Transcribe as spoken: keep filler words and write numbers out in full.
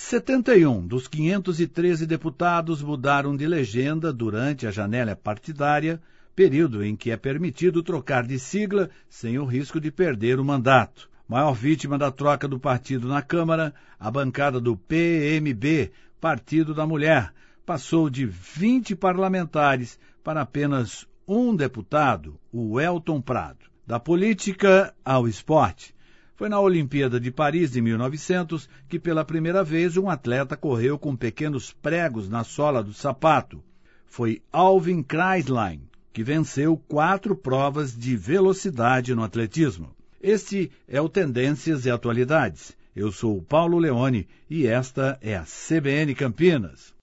setenta e um dos quinhentos e treze deputados mudaram de legenda durante a janela partidária, período em que é permitido trocar de sigla sem o risco de perder o mandato. Maior vítima da troca do partido na Câmara, a bancada do P M B, Partido da Mulher, passou de vinte parlamentares para apenas um deputado, o Elton Prado. Da política ao esporte. Foi na Olimpíada de Paris, de mil e novecentos, que pela primeira vez um atleta correu com pequenos pregos na sola do sapato. Foi Alvin Kreislein, que venceu quatro provas de velocidade no atletismo. Este é o Tendências e Atualidades. Eu sou o Paulo Leone e esta é a C B N Campinas.